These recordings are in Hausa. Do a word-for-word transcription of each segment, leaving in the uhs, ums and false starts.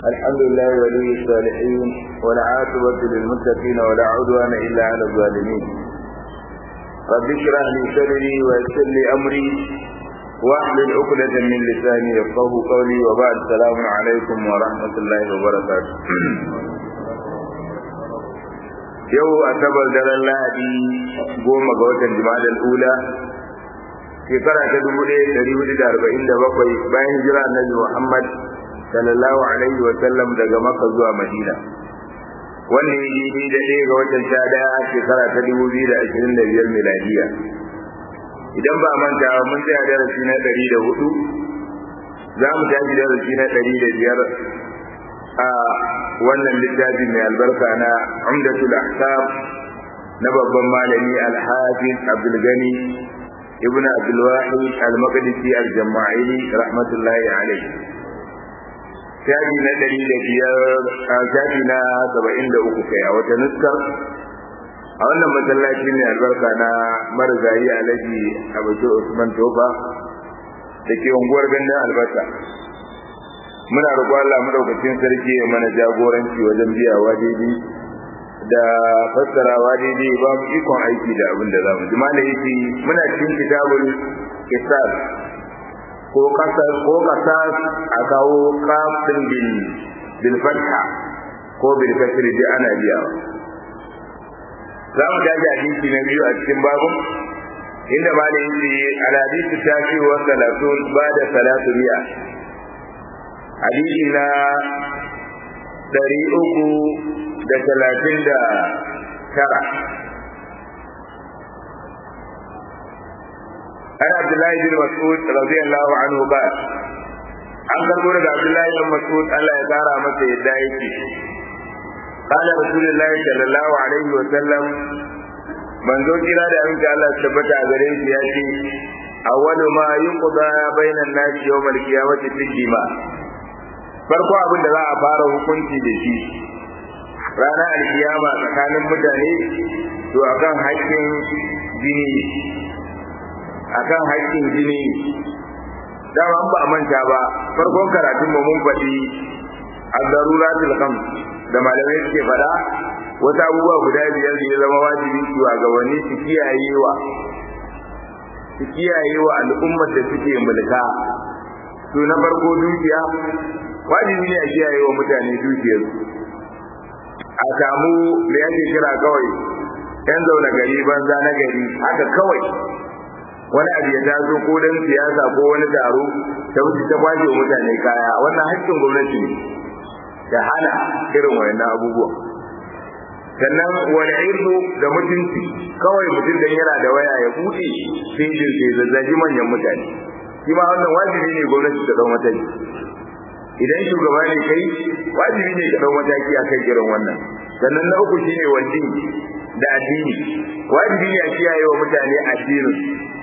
الحمد لله ولي الصالحين والعاقبة للمتقين ولا عدوان إلا على الظالمين. رب اشرح لي صدري ويسر لي أمري واحلل عقدة من لساني يفقهوا قولي وبعد السلام عليكم ورحمة الله وبركاته. yau asabar daren lahadi goma ga watan Jumadal Ula shekara ta dubu ɗaya da ɗari hudu da arba'in da bakwai bayan hijira Annabi Muhammad sallallahu alaihi wa sallam daga Makka zuwa Madina, wannan yi da ɗaya ga watan sha ɗaya shekara ta dubu biyu da ashirin da biyar miladiya. Idan ba manta mun tsaya darasi na ɗari da hudu, za mu tashi darasi na ɗari da biyar a wannan littafi mai albarka na Umdatul Ahkam na babban malami Al-Hafiz Abdul Gani ibn Abdul Wahid Al-Maqdisi Al-Jama'ili rahmatullahi alayhi. Shafi na ɗari da biyar a shafi na saba'in da uku kai a wata nuskar a wannan masallaci mai albarka na marigayi Alhaji Abu Usman Tofa da ke unguwar Gandun Albasa. Muna roƙon Allah madaukakin sarki ya mana jagoranci wajen biyawa daidai da fassarawa daidai ba mu ikon aiki da abin da za mu ji. Malai yake muna cikin kitabul qisas ko qasas ko qasas a kawo qafin bil bil fatha ko bil kasri da ana biyawa. Za mu daji hadisi na biyu a cikin babu inda malai yake al hadisi tashi wa salatun ba'da salatu mi'a, hadisi na ɗari uku da talatin da tara. An Abdullahi bin Mas'ud radiyallahu anhu ba an karbo daga Abdullahi bin Mas'ud Allah ya tsara masa yadda yake qala rasulullahi sallallahu alaihi wa sallam, manzo kira da amince Allah ya tabbata a gare shi ya ce awwalu ma yuqda bainan nas yawm al-qiyamati fi dima, farko abin da za a fara hukunci da shi ranar alkiyama tsakanin mutane to akan haƙƙin jini akan haƙƙin jini dama an ba a manta ba farkon karatun mu mun faɗi ad-daruratul khams da malamai suke faɗa wasu abubuwa guda biyar da ya zama wajibi shugabanni su kiyayewa su kiyayewa al'ummar da suke mulka. to na farko dukiya, wajibi ne a kiyaye wa mutane dukiyarsu, a samu da yake kira kawai yan zaune gari banza na gari haka kawai wani abu ya taso ko dan siyasa ko wani taro ta wuce ta kwace wa mutane kaya, wannan haƙƙin gwamnati ne ta hana irin wayannan abubuwa. sannan wani irdu da mutunci, kawai mutum dan yana da waya ya buɗe sai sai zazzaji manyan mutane, shi ma wannan wajibi ne gwamnati ta dau mataki. idan shugaba ne kai wajibi ne ka dau mataki akan irin wannan. sannan na uku shine wajin da addini, wajibi ne a kiyaye wa mutane addinin.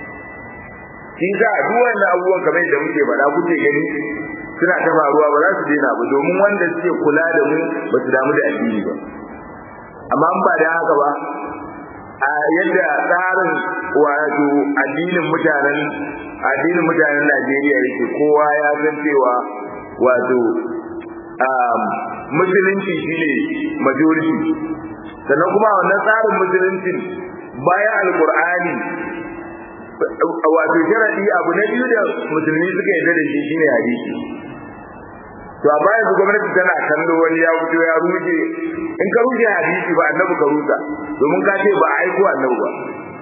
shi za duk wannan abubuwan kamar da muke faɗa kuke gani suna ta faruwa ba za su daina ba, domin wanda suke kula da mu ba su damu da addini ba. amma in ba da haka ba a yadda tsarin wato addinin mutanen addinin mutanen Najeriya yake, kowa ya san cewa wato musulunci shine majority. sannan kuma wannan tsarin musulunci bayan alkur'ani wato sharadi abu na biyu da musulmi suka yarda da shi shine hadisi. to a bayan su gwamnati tana kallo wani ya fito ya ruke, in ka ruke hadisi ba annabi ka rusa, domin ka ce ba a aiko annabi ba.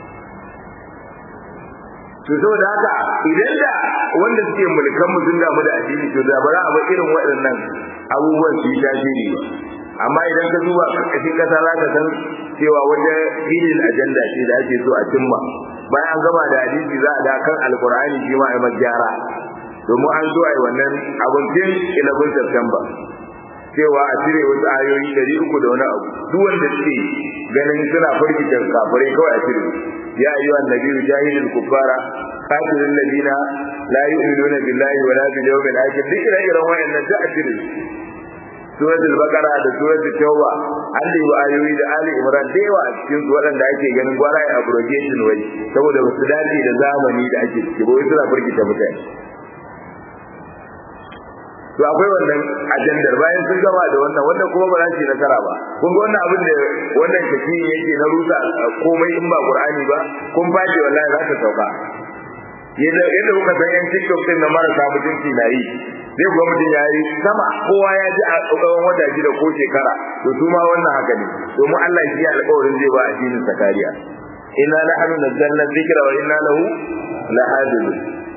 to saboda haka idan da wanda suke mulkan mu sun damu da addini to da ba za a ba irin waɗannan abubuwan su yi tasiri ba. amma idan ka duba ƙarƙashin ƙasa za ka san cewa wata hidden agenda ce da ake so a cimma. bayan an gama da hadisi za a da kan alkur'ani shi ma a magyara, domin an zo a yi wannan abincin ilabin September cewa a cire wasu ayoyi ɗari uku da wani abu, duk wanda suke ganin suna firgita kafirai kawai a cire. ya ayyuhan nabiyyu jahilul kuffara qatilul ladina la yu'minuna billahi wala bil yawmil akhir, duk ire-iren wayannan da a cire. suratul baqara da suratul tauba an yi ayoyi da ali imran da yawa a cikin su waɗanda ake ganin gwara ya abrogation wai saboda ba su dace da zamani da ake ciki ba, wai suna firgita mutane. to akwai wannan ajandar bayan sun gama da wannan wannan kuma ba za su yi nasara ba kun ga wannan abin da wannan tafi yake na rusa komai in ba Qur'ani ba kun faɗi wallahi za ta sauka yadda yadda kuka san yan TikTok din na marasa mutunci na yi zai kuwa mutum ya yi sama kowa ya ji a tsawon wata shida ko shekara to su ma wannan haka ne domin Allah shi ya alƙawarin zai ba addinin sa kariya inna nahnu nazzalna dhikra wa inna lahu lahafizun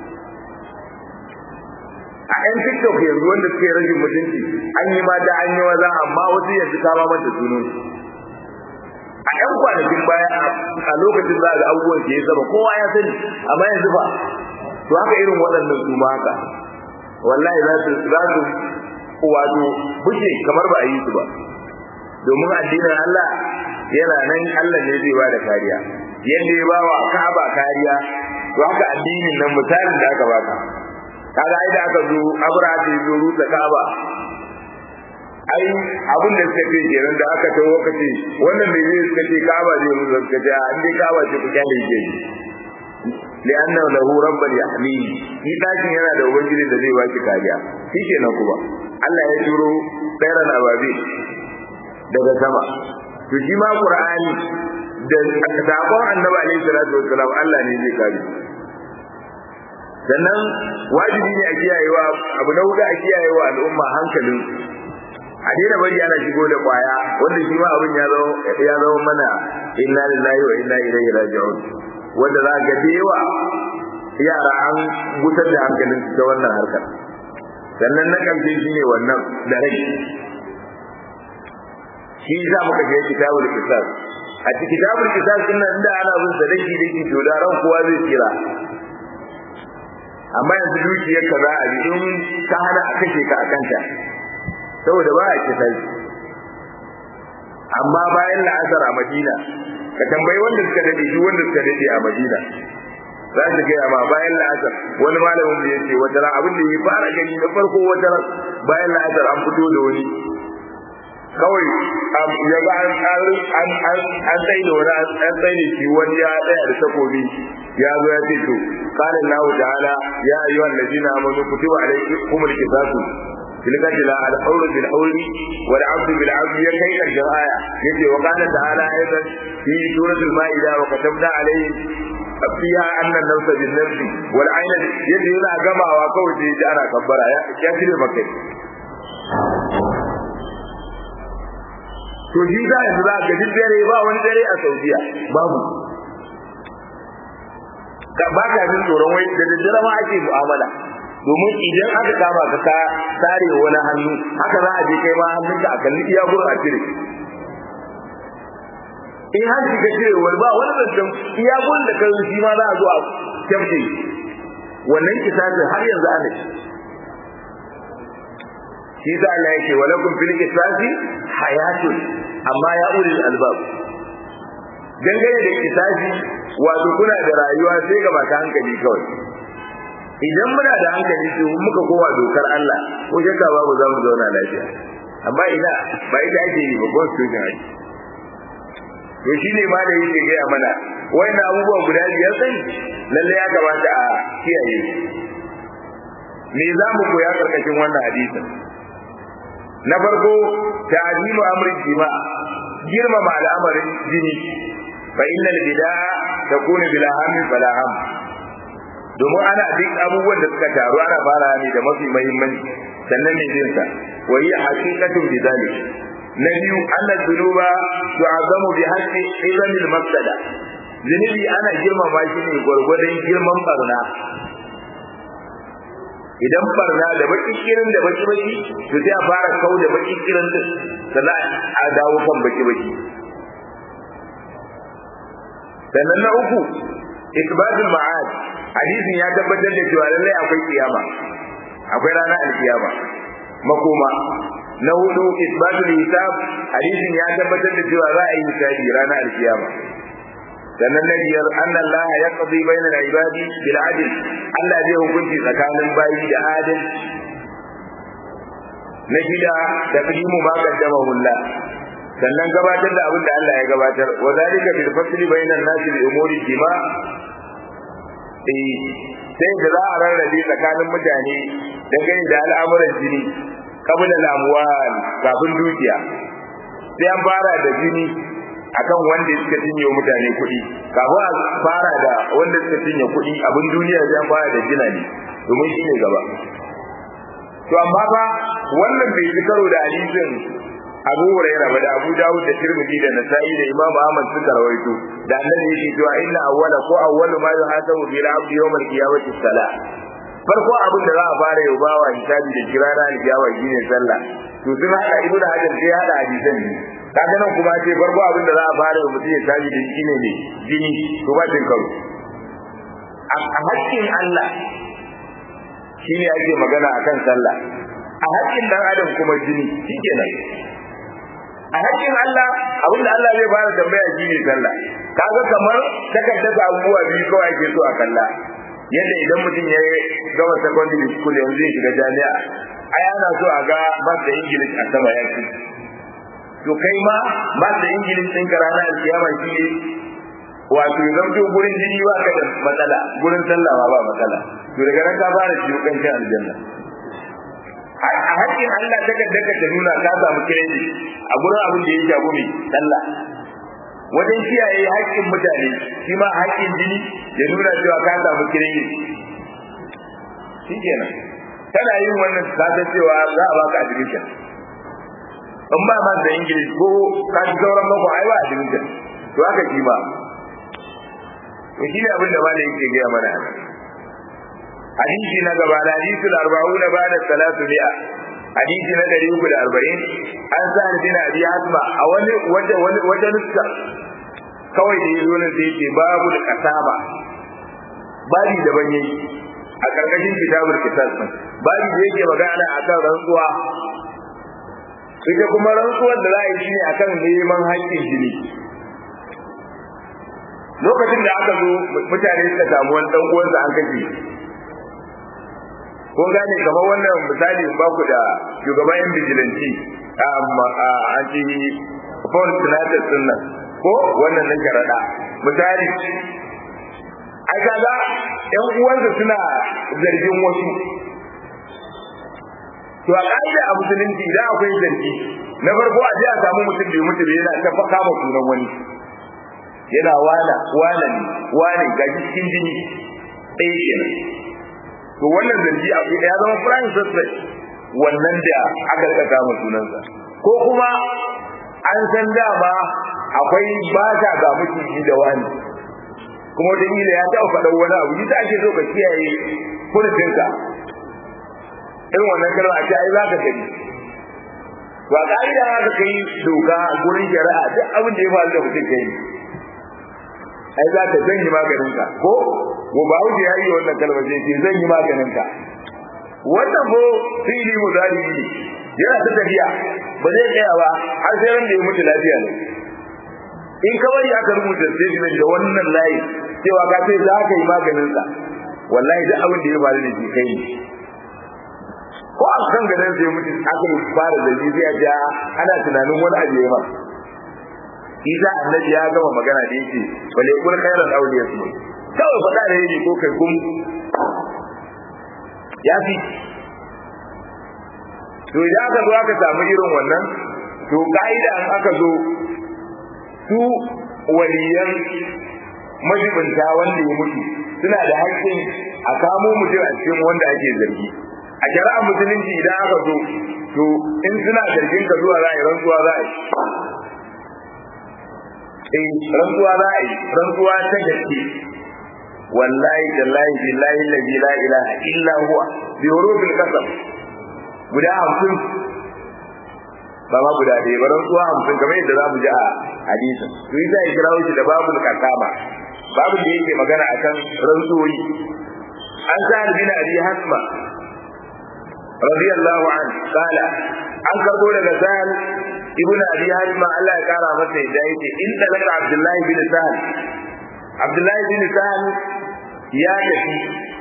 a yan TikTok yanzu wanda suke rage mutunci an yi mata an yi maza amma wasu yanzu ta ba mata sunan a yan kwanakin baya a lokacin za ga abubuwan ke yi sama kowa ya sani amma yanzu ba to haka irin waɗannan su ma haka wallahi za su za su wato buke kamar ba a yi su ba domin addinin Allah yana nan Allah ne zai ba da kariya yadda ya ba wa Ka'aba kariya to haka addinin nan misalin da aka baka kaga ai da aka zo Abraha ta zo rusa Ka'aba ai abin da suka ce kenan da aka tawo kace wannan ne zai suka ce Ka'aba zai rusa suka ce an dai Ka'aba ce ku kyale ke li'annahu lahu rabban yahmihi shi dakin yana da ubangiji da zai baki kariya shikenan kuma Allah ya turo tsairan ababi daga sama to shi ma Qur'ani da sakon Annabi alaihi salatu wassalam Allah ne zai kare sannan wajibi ne a kiyayewa abu na hudu a kiyayewa al'umma hankalin a daina bari ana shigo da kwaya wanda shi ma abin ya zama ya zama mana inna lillahi wa inna ilaihi raji'un wanda za ga dewa yara an gutar da hankalin su ta wannan harkar sannan na kamfe shi ne wannan da rai shi za muka ga kitabul qisas a cikin kitabul qisas din nan da ana bin sadaki dake to da ran kowa zai tsira amma yanzu dukiyar ka za a bi in ka hana a kashe ka a kanta saboda ba a kisa amma bayan la'asar a Madina ka tambayi wanda suka dade shi wanda suka dade a Madina za su gaya ma bayan la'asar wani malamin da yace wata ran abin da ya fara gani na farko wata ran bayan la'asar an fito da wani kawai ya ga an an an an tsaye da wani an tsaye da shi wani ya tsaya da takobi ya zo ya ce to qala Allah ta'ala ya ayyuhal ladina amanu kutiba alaykumul qisasu tilkati la al-hawr bil hawr wal 'abd bil 'abd ya kai karshen aya yace wa qala ta'ala aidan fi suratul maida wa katabna alayhim fiha anna an-nafs bin nafs wal 'ayna yace yana gamawa kawai sai ji ana kabbara ya ya cire makai to ji da yanzu za ga dare ba wani dare a Saudiya babu ka ba ka jin tsoron wai da daddare ma ake mu'amala domin idan aka kama ka ka tare wani hannu haka za a je kai ma hannunka a kalli iya gurin a cire in har ka cire wani ba wani zancen iya gurin da kai shi ma za a zo a kyamce wannan kitabin har yanzu ana shi da Allah yake walakum fil qisasi hayatun amma ya ulil albab dangane da kisasi wato kuna da rayuwa sai ga mata hankali kawai idan muna da hankali to muka kowa dokar Allah ko shakka babu za mu zauna lafiya amma ina ba ita ake yi ba constitution ake to shine ma da yake ga mana wannan abubuwa guda biyar sai lalle ya kamata a kiyaye me za mu koya karkashin wannan hadisin na farko ta'zimu amri jima'a girmama al'amarin jini fa innal bid'a takunu bila hammi fala ham domin ana duk abubuwan da suka taru ana fara ne da mafi muhimmanci sannan ne jin sa wa hiya haqiqatun bidalik na biyu anna dhunuba tu'azamu bi haqqi izamil mafsada zunubi ana girmama shi ne gurgurdan girman barna idan barna da baki kirin da baki baki to sai a fara kau da baki kirin din sannan a dawo kan baki baki sannan na uku isbatul ma'ad hadisin ya tabbatar da cewa lallai akwai kiyama akwai ranar alkiyama makoma na hudu isbatul hisab hadisin ya tabbatar da cewa za a yi hisabi ranar alkiyama sannan na biyar anna Allah ya qadi bainal ibadi bil adl Allah zai hukunci tsakanin bayi da adal na shida taqdimu ma qaddama Allah sannan gabatar da abin da Allah ya gabatar wa zalika bil fasli bainan nasi bi umuri jima' eh sai da za a rarrabe tsakanin mutane dangane da al'amuran jini kabula al-amwal kafin dukiya sai an fara da jini akan wanda suka cinye mutane kuɗi kafin a fara da wanda suka cinye kuɗi abin duniya sai an fara da jina ne domin shi ne gaba to amma ba wannan bai yi karo da hadisin Abu Hurairah ba da Abu Dawud da Tirmidhi da Nasa'i da Imam Ahmad suka rawaito da annabi yake cewa inna awwala ko awwalu ma yuhasabu bil abdi yawm al-qiyamati as-salah farko abin da za a fara yau bawa hisabi da kirana al-qiyama shine sallah to sun hada ibnu hajar sai hada hadisan ne kaga nan kuma ce farko abin da za a fara mutum ya tabi da shine ne jini to ba tin karo a hakkin Allah shine ake magana akan sallah a hakkin dan adam kuma jini shikenan a hakkin Allah abinda Allah zai fara tambaya shine sallah kaga kamar takardar abubuwa biyu kawai ake so a kalla yadda idan mutum ya gama secondary school yanzu zai shiga jami'a ai ana so a ga ba da English a sama ya ci to kai ma ba da English din ka ranar alkiyama shi ne wato idan to gurin jini ba ka da matsala gurin sallah ba matsala to daga nan ka fara ciwo kan shi aljanna a hakkin Allah takardar ta nuna ka samu kireni a gurin abin da ya shago mai sallah wajen kiyaye haƙƙin mutane shi ma haƙƙin jini ya nuna cewa ka samu kireni shi kenan kana yin wannan ka san cewa za a baka admission in ba ma da English ko ka ji sauran mako ai ba admission to haka shi ba to shi ne abin da malai yake gaya mana hadisi na gaba da hadisi al-arba'una ba'da salatu mi'a hadisi na ɗari uku da arba'in an sa bin abi hasma a wani waje wani waje nuska kawai da yazo ne sai ce babu da kasaba babu da banye a karkashin kitabul qisas babu da yake magana akan rantsuwa ita kuma rantsuwar da za a yi shine akan neman haƙƙin jini lokacin da aka zo mutane suka samu wani dan uwansa an kashe ko gane kamar wannan misali ba ku da shugaban yan vigilante a anti phone sinatus din nan ko wannan nan karada misali ai kaga yan uwansa suna zargin wasu to a kaida a musulunci idan akwai zargi na farko a je a samu mutum da ya mutu da yana ta faka ma sunan wani yana wala wala ne wala ga cikin jini ɗaya kenan to wannan zargi a ya zama prime suspect wannan da aka saka ma sunansa ko kuma an san dama akwai ba ta ga mutiji da wani kuma wata ila ya taɓa faɗa wani abu yi ta ake so ka kiyaye furucinka irin wannan kalma a ce ai za ka gani to a ƙa'ida za ka kai doka gurin shari'a duk abin da ya faru da mutum kai ai za ka zan yi maganinka ko ko ba wuce ya yi wannan kalmar sai ce zan yi maganinka wannan ko fili muzari ne yana ta tafiya ba zai tsaya ba har sai ran da ya mutu lafiya ne in kawai aka rubuta statement da wannan layi cewa ka ce za ka yi maganinsa wallahi duk abin da ya faru da shi kai ne ko a kan ganin sai mutu aka fara da shi sai a ja ana tunanin wani abu ya ma Isa annabi ya gama magana da yake bale kun khairan awliya su kawai faɗa da yake ko kai kun ya fi to idan aka zo aka samu irin wannan to ka'ida an aka zo su waliyan majibinta wanda ya mutu suna da haƙƙin a kamo mutum a cikin wanda ake zargi a shari'ar musulunci idan aka zo to in suna zargin ka zuwa za a yi rantsuwa za a yi eh rantsuwa za a yi rantsuwa ta gaske wallahi tallahi billahi allazi la ilaha illa huwa bi hurufil qasam guda hamsin ba ma guda ɗaya ba rantsuwa hamsin kamar yadda za mu ji a hadisin to yi za a kira shi da babul kasama babu da yake magana akan rantsuwoyi an sa bin abi hasma radiyallahu anhu qala an karbo daga sahal ibnu abi hasma Allah ya kara masa yadda yake in da daga abdullahi bin sahal abdullahi bin sahal ya tafi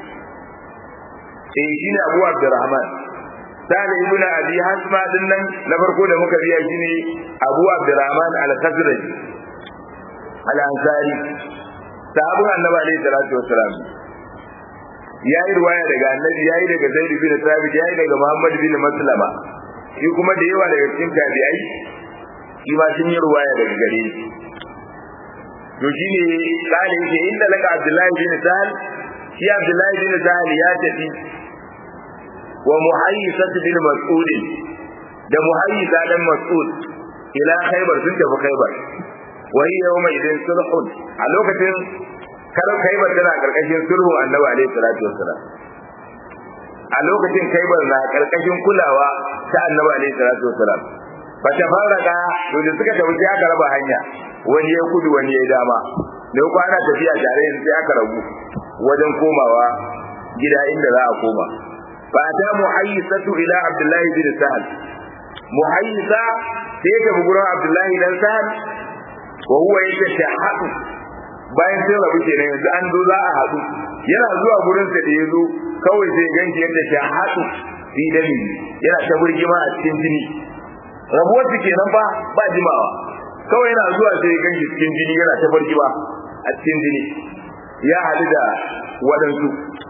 eh shine abu abdurrahman sahal ibnu abi hasma din nan na farko da muka biya shine abu abdurrahman al-khazraj al-ansari sahabun annabi alayhi salatu wassalam yayi ruwaya daga annabi yayi daga Zaid bin Thabit yayi daga Muhammad bin Maslama shi kuma da yawa daga cikin tabi'ai shi ma sun yi ruwaya daga gare shi to shine kale yake inda laka Abdullahi bin Sa'al shi Abdullahi bin Sa'al ya tafi wa Muhayyisat bin Mas'ud da Muhayyisa dan Mas'ud ila Khaybar sun tafi Khaybar wa hiya yawma idin sulhun a lokacin kar Khaybar tana karkashin sulhu Annabi alaihi salatu wassalam a lokacin Khaybar na karkashin kulawa ta Annabi alaihi salatu wassalam fa tafarraka to da suka tafi aka raba hanya wani ya kudu wani ya dama da ko ana tafiya tare sai aka rabu wajen komawa gida inda za a koma fa ta muhayyisatu ila Abdullah bin Sa'ad muhayyisa sai ta bugurin Abdullah dan Sa'ad wa huwa yatashahhadu bayan sai rabu kenan yanzu an zo za a hadu yana zuwa gurin sa da yazo kawai sai ganki yadda shahadu fi dami yana ta burgima a cikin jini rabuwar su kenan ba ba jimawa kawai yana zuwa sai ganki cikin jini yana ta burgima a cikin jini ya hadu da wadansu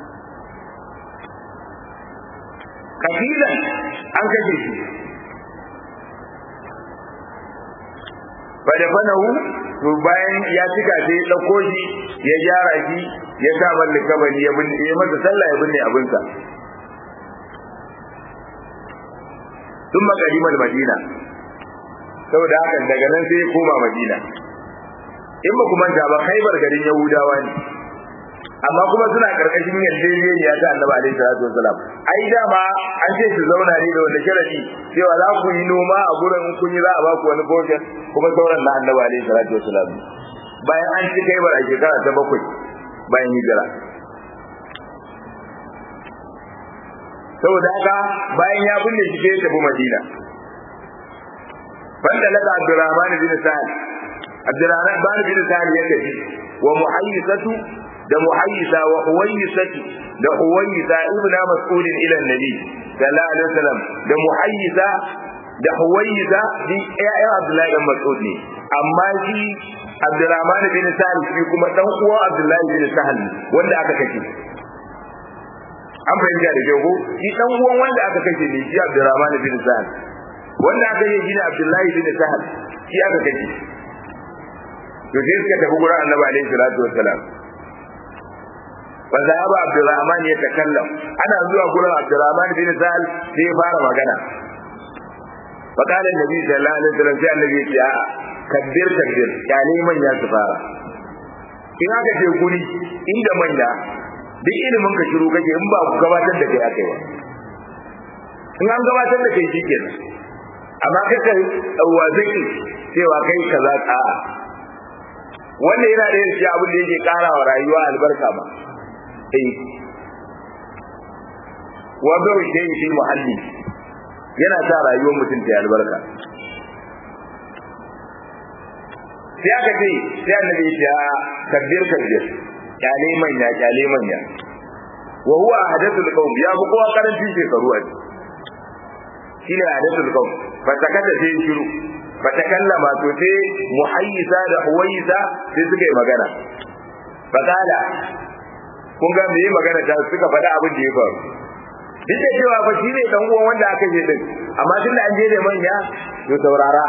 kafilan an kashe shi bada fanahu to bayan ya cika sai ya dauko shi ya gyara shi ya sa mallin kabari ya binne ya masa sallah ya binne abinsa tun makarimal madina saboda haka daga nan sai ya koma madina in ba kuma ta ba Khaibar garin Yahudawa ne amma kuma suna karkashin yarjejeniya ta Annabi alaihi salatu wasalam ai dama an ce su zauna ne da wanda sharadi cewa za ku yi noma a gurin kun yi za a ba ku wani portion kuma sauran na Annabi alaihi salatu wasalam bayan an ci Khaibar a shekara ta bakwai bayan hijira saboda haka bayan ya binne shi sai ya tafi Madina banda laka Abdurrahman bin Sa'ad Abdurrahman bin Sa'ad ya tafi wa muhayyisatu da muhayyisa wa huwayyisatu da huwayyisa ibn mas'ud ila annabi sallallahu alaihi wasallam da muhayyisa da huwayyisa di ayya Abdullah bin Mas'ud ne amma shi Abdurrahman bin Sa'ad shi kuma dan uwa Abdullah bin Sahal wanda aka kace an bayyana da jago shi dan uwan wanda aka kace ne shi Abdurrahman bin Sa'ad wanda aka yi shi ne Abdullah bin Sahal shi aka kace to sai suka tafi gurin Annabi alaihi salatu wassalam wanda Abu Abdurrahman ya takallam ana zuwa gurin Abdurrahman bin Sa'al sai ya fara magana فقال النبي صلى الله عليه وسلم sai annabi ya ce a kabbir takbir yani manya su fara in aka ce guri inda manya duk ilimin ka shiru kake in ba ku gabatar da kai akai ba in an gabatar da kai shikenan amma kaka wazaki cewa kai kaza a wannan yana da shi abin da yake karawa rayuwa albarka ba eh wa ba shi shi muhalli yana sa rayuwar mutum ta albarka sai aka ce sai annabi ya kabbir kabbir kyale manya kyale manya wa huwa ahadathul qawm ya bu kowa karanci shekaru a shine ahadathul qawm fa takata sai shiru fa takallama to sai muhayyisa da huwayisa sai suka yi magana fa kala kun ga me magana ta suka faɗa abin da ya faru duk da cewa fa shine dan uwan wanda aka je din amma tunda an je da manya to saurara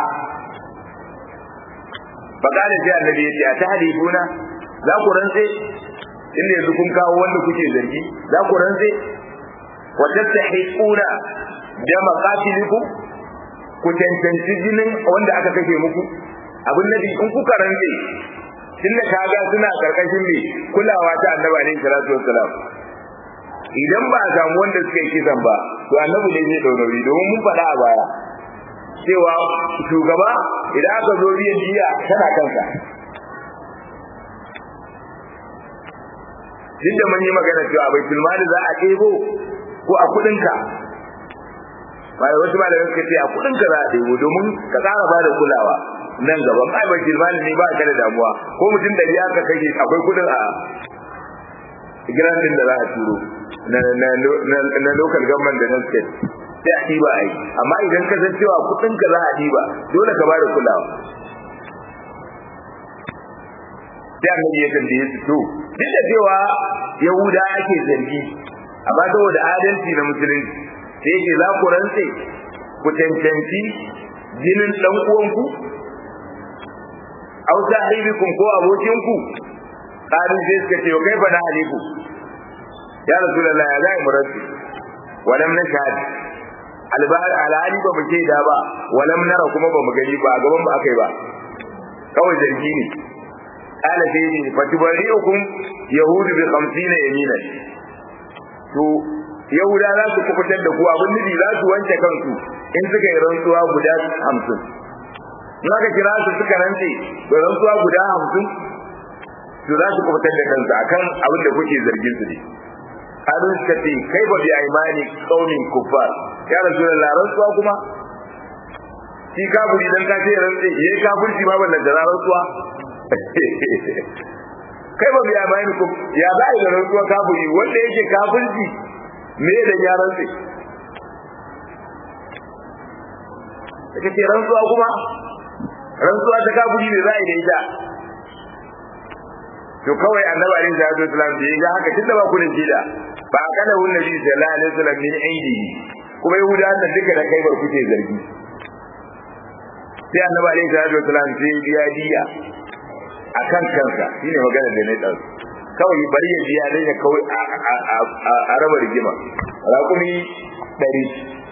fa kala sai annabi ya ce a tahdifuna za ku rantse inda yanzu kun kawo wanda kuke zargi za ku rantse wa tastahiquna da maqatilikum ku tantanci jinin wanda aka kashe muku abin nabi in kuka rantse tunda kaga suna karkashin ne kulawa ta annabi alaihi salatu wassalam idan ba a samu wanda suka yi kisan ba to annabi ne zai dau nauyi domin mun faɗa a baya cewa shugaba idan aka zo biyan jiya tana kanka duk da mun yi magana cewa bai tilmali za a ɗebo ko a kuɗinka bai wasu malamai suka ce a kuɗinka za a ɗebo domin ka ƙara ba da kulawa nan gaban ai bai tilmali ne ba ka da damuwa ko mutum da ya ka kashe akwai kuɗin a gidan din da za a turo na na na local government da na state sai a ɗiba ai amma idan ka san cewa kuɗinka za a ɗiba dole ka ba da kulawa sai annabi ya tambaye su to duk da cewa yahuda ake zargi amma saboda adalci na musulunci sai yake za ku rantse ku cancanci jinin dan uwanku aw sahibikum ko abokinku qalu sai suka ce kai fa da haliku ya rasulullah ya zai murabbi walam nashhad albahar alali ba mu da ba walam nara kuma ba mu gani ba gaban ba akai ba kawai zargi ne qala sai ni fatubariukum yahudu bi khamsina yamina to yahuda za su kubutar da ku abin nufi za su wanke kansu in suka yi rantsuwa guda hamsin in aka kira su suka rantse to rantsuwa guda hamsin to za su kubutar da kansu akan abin da kuke zargin su ne hadin suka ce kai ba bi aimani qaumin kuffar ya rasulullah rantsuwa kuma shi kafiri dan ka ce rantse yayi kafirci ma wannan da rantsuwa kai ba bi aimani ku ya ba da rantsuwa kafiri wanda yake kafirci me da ya rantse kake ce rantsuwa kuma rantsuwa ta kafiri ne za a yi da ita to kawai annabi alaihi salatu wasallam da ya haka tunda ba ku da shida ba kana hun nabi sallallahu alaihi wasallam min indihi kuma yahuda da duka da kai bar kuke zargi sai annabi alaihi salatu wasallam sai biya diya akan kansa shine magana da ne dan kawai bari ya biya dai ya kawai a raba rigima raƙumi ɗari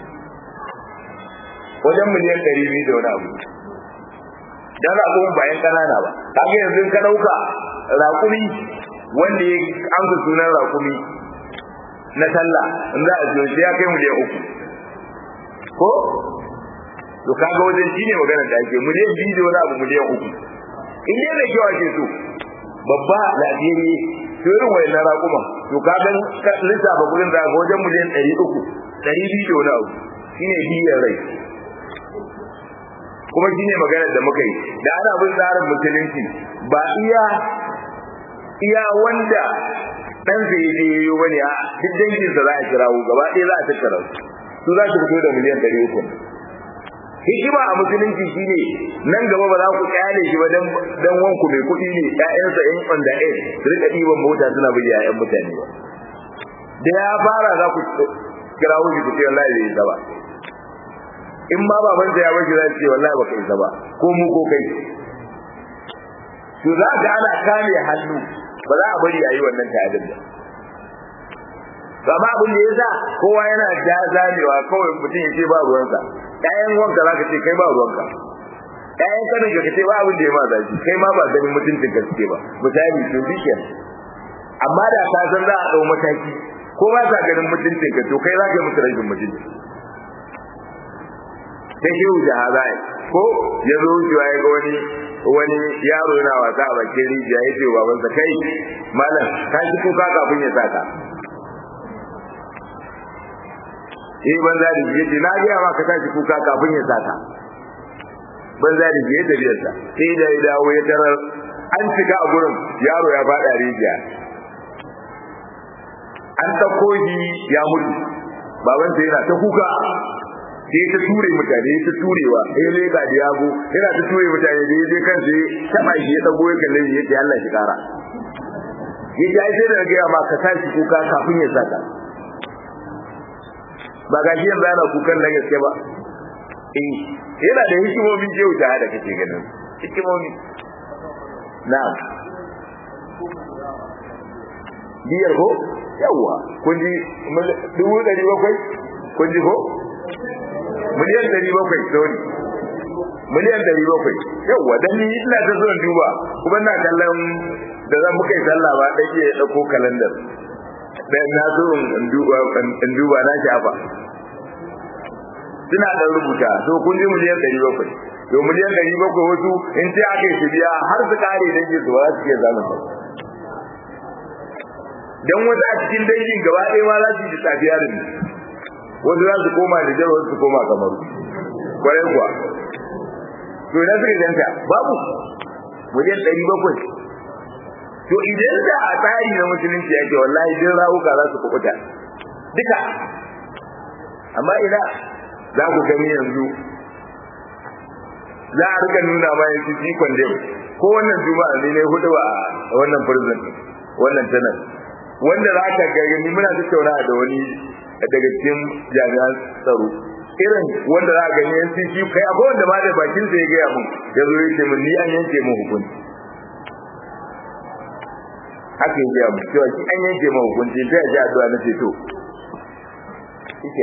wajen miliyan ɗari biyu da wani abu dan raƙumin bayan kanana ba kaga yanzu ka dauka raƙumi wanda ya amsa sunan raƙumi na sallah in za a jiyo sai ya kai miliyan uku ko to kaga wajen shine magana da ake miliyan biyu da wani abu miliyan uku in ne da kyau ake so babba lafiyayye to irin wayannan raƙuma to kaga lissafa kudin da wajen miliyan ɗari uku ɗari biyu da wani abu shine biyar rai kuma shine magana da muka yi da ana bin tsarin musulunci ba iya iya wanda dan zai je yayo bane a duk dangin sa za a kirawo gaba ɗaya za a tattara su za su fito da miliyan ɗari uku hikima a musulunci shine nan gaba ba za ku kyale shi ba dan dan wanku mai kuɗi ne ƴaƴansa in on the edge su rika ɗiban mota suna bi ƴaƴan mutane ba da ya fara za ku kirawo shi ku ce wallahi bai isa ba in ma baban sa ya bashi za ce wallahi baka isa ba ko mu ko kai to za ga ana kame hannu ba za a bari a yi wannan ta'adin ba ba abin da yasa kowa yana da zamewa kawai mutum ya ce ba ruwansa ɗayan wanka za ka ce kai ba ruwanka ɗayan kanin ka ce ba abin da ya ma zafi kai ma ba ganin mutuncin ka ce ba misali to shi amma da ka san za a ɗau mataki ko ba sa ganin mutuncin ka to kai za ka yi musu rashin mutunci sai shi wuce hazai ko ya zo wucewa ya ga wani wani yaro yana wasa a bakin rijiya ya ce wa babansa kai malam ka shi kuka kafin ya saka eh banza da jiye ce na ga ma ka tashi kuka kafin ya saka banza da jiye da biyarsa sai da ya dawo ya tarar an cika a gurin yaro ya fada rijiya an ɗauko shi ya mutu babansa yana ta kuka sai ta ture mutane ta turewa sai ne ga diyago yana ta ture mutane da yaje kansa taba shi ya dago ya kalle shi yace Allah shi kara yace ai sai da ga ma ka tashi kuka kafin ya saka ba ga shi yanzu ana kukan nan gaske ba eh yana da hikimomi je wuta da kake ganin hikimomi na'am biyar ko yawa kun ji dubu ɗari bakwai kun ji ko miliyan ɗari bakwai sorry miliyan ɗari bakwai yawa dan ni ina ta zuwa duba kuma ina kallon da zan muka yi sallah ba dan ke dauko calendar dan na zo in duba in duba na shafa suna da rubuta to kun ji miliyan ɗari bakwai to miliyan ɗari bakwai wasu in sai aka yi biya har su kare dangi su ba su ke zanen ba dan wata a cikin dangin gaba ɗaya ma za su ji tafiya da ni wanda za su koma da jar wasu su koma kamar kwarai kuwa to na suka ganta babu miliyan ɗari bakwai to idan da a tsari na musulunci yake wallahi din rawuka za su kukuta duka amma ina za ku gani yanzu za a rika nuna ma yanzu jikon dai ko wannan juma'a ne ne hudu a wannan prison wannan tanar wanda za ka ga ni muna tattauna da wani daga cikin jami'an tsaro irin wanda za ka gani yan C C kai akwai wanda ma da bakin sa ya gaya mun da zo yake mun ni an yanke mun hukunci haka yake mun cewa ki an yanke mun hukunci sai ya ji addu'a na ce to shike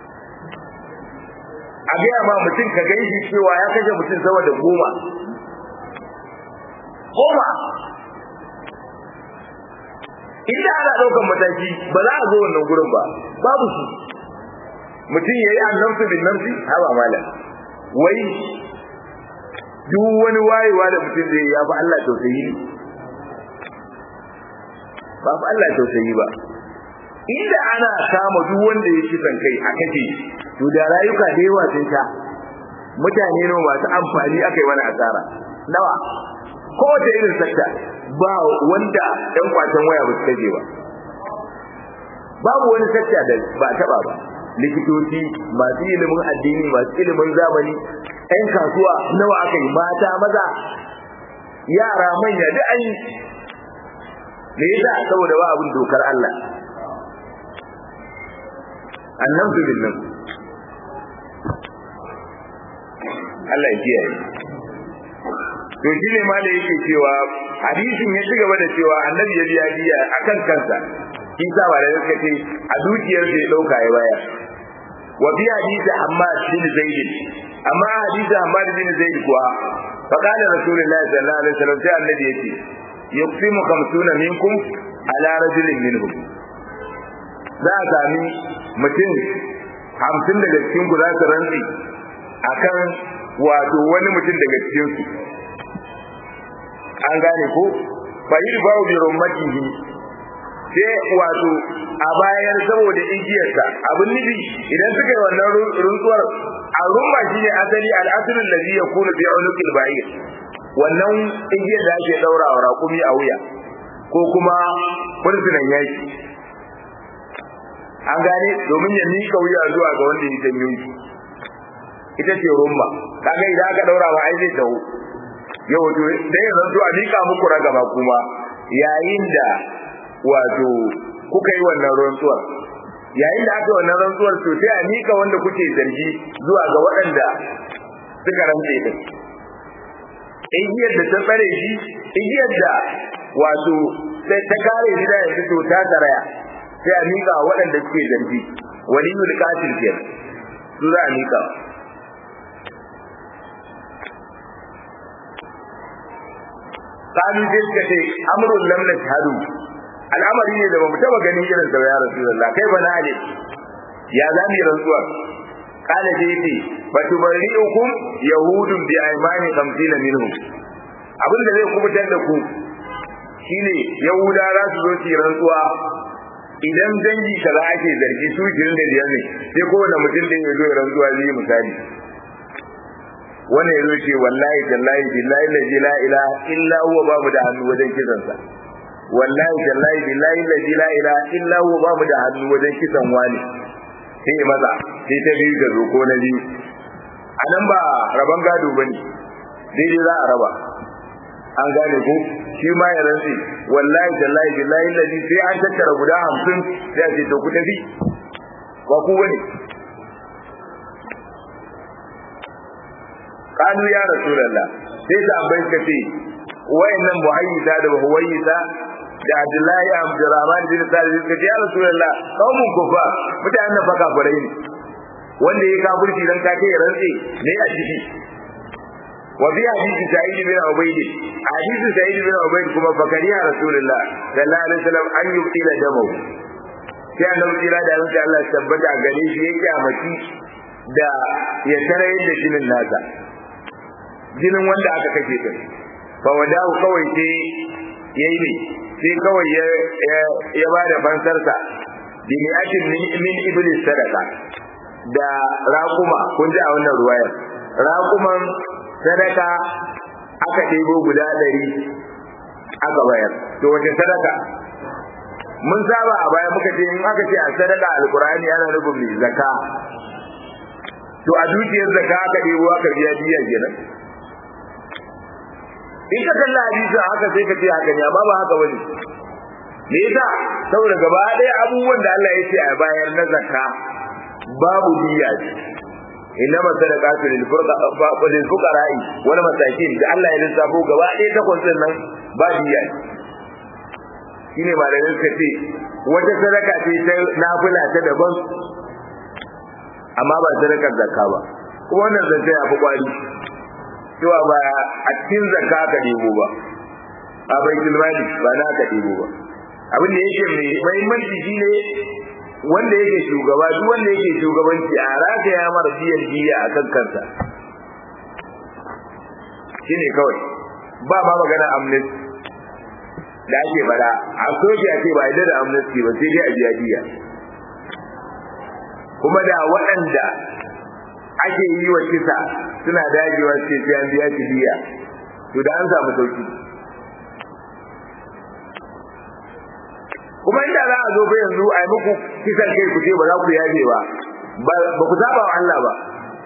a ga ma mutum ka gani shi cewa ya kashe mutum sama da goma goma inda ana daukan mataki ba za a zo wannan gurin ba babu su mutum yayi annabtu bin nafsi haba malam wai duk wani wayewa da mutum zai ya fa Allah tausayi ne ba fa Allah tausayi ba inda ana kama duk wanda yake san kai a kace to da rayuka da yawa sun ta mutane ne masu amfani akai wani asara nawa ko da irin sakta ba wanda ɗan kwatan waya ba su kaje ba babu wani sakta da ba taba ba likitoci masu ilimin addini masu ilimin zamani ɗan kasuwa nawa aka yi mata maza yara manya duk an yi me yasa saboda ba abin dokar Allah annabtu billah Allah ya kiyaye to shine ma da yake cewa hadisin ya ci gaba da cewa annabi ya biya diya akan kansa shi sa ba da yake ce a dukiyar da ya dauka ya baya wa bi hadisi Hammad bin Zaid amma hadisi Hammad bin Zaid kuwa fa qala rasulullahi sallallahu alaihi wasallam sai annabi yake yuqsimu khamsuna minkum ala rajulin minhum za a sami mutum hamsin daga cikin ku za su rantsi akan wato wani mutum daga cikin su an gane ko fa yirbahu bi rummatihi sai wato a bayar saboda igiyarsa abin nufi idan suka yi wannan rantsuwar a rumma shine asali al-aslul ladhi yakunu bi unuqil ba'ir wannan igiyar da ake daura wa raƙumi a wuya ko kuma fursunan yaki an gane domin ya mika wuya zuwa ga wanda ya janyo shi ita ce rumma kaga idan aka daura ba ai zai tawo yau to dai yanzu a mika muku ragaba kuma yayin da wato kuka yi wannan rantsuwar yayin da aka wannan rantsuwar to sai a mika wanda kuke zargi zuwa ga waɗanda suka rantse din igiyar da ta tsare shi igiyar da wato sai ta kare shi da yanzu to ta tsaraya sai a mika waɗanda suke zargi waliyul qatil ke su za a mika kanu sai suka ce amrun lam nashhadu al'amari ne da bamu taba ganin irin sa ya rasulullah kai bana ne ya zami rantsuwa kana dai ce batubariukum yahudun bi aymani khamsina minhum abin da zai kubutar da ku shine yahuda za su zo su rantsuwa idan dangi kaza ake zargi su ishirin da biyar ne sai kowane mutum da ya zo rantsuwa zai misali wannan yazo ce wallahi tallahi billahi la ilaha illa huwa babu da hannu wajen kisan sa wallahi tallahi billahi la ilaha illa huwa babu da hannu wajen kisan wani sai maza sai ta biyu da roko na biyu anan ba raban gado bane daidai za a raba an gane ko shi ma ya rantsi wallahi tallahi billahi ladhi sai an tattara guda hamsin sai a ce to ku tafi ba ku bane kanu ya rasulullah sai da abai ka ce wayannan muhayyida da huwayida da Abdullahi Abdurrahman bin Salih suka ce ya rasulullah kaumun kufa mutanen da baka farai ne wanda ya kafirci dan kake rantsi ne a ciki wa bi hadisi Sa'id bin Ubayd hadisi Sa'id bin Ubayd kuma fakariya rasulullah sallallahu alaihi wasallam an yuqila damu sai annabi kira da Allah tabbata gare shi yake amaki da ya tarayin da jinin nasa jinin wanda aka kashe din fa wadahu kawai sai yayi ne sai kawai ya ya bada fansarsa bi mi'atin min iblis sadaka da raquma kun ji a wannan ruwayar raquman sadaka aka ɗebo guda ɗari aka bayar to wace sadaka mun saba a baya muka ce in aka ce a sadaka alqur'ani ana nufin mai zakka to a dukiyar zakka aka ɗebo aka biya diya kenan in ka kalla hadisi haka sai ka ce haka ne amma ba haka bane me yasa saboda gaba ɗaya abubuwan da Allah ya ce a bayar na zakka babu niyya إنما الصدقات للفقراء والمساكين da Allah ya lissafo gaba ɗaya takwas din nan ba niyya shine malamin suka ce wata sadaka ce ta nafila ta daban amma ba sadakar zakka ba kuma wannan zakka ya fi kwari cewa ba a cikin zakka ka debo ba a baitul mali ba na ka debo ba abin da yake mai muhimmanci shine wanda yake shugaba duk wanda yake shugabanci a rata ya mara biyan biya a kan kansa shine kawai ba ma magana amnesty da ake bada a soji a ce ba yadda da amnesty ba sai dai a biya biya kuma da waɗanda ake yi wa kisa suna dagewa sai sai an biya biya to da an samu sauki kuma inda za a zo fa yanzu a yi muku kisan kai ku ce ba za ku yaje ba ba ku saba wa Allah ba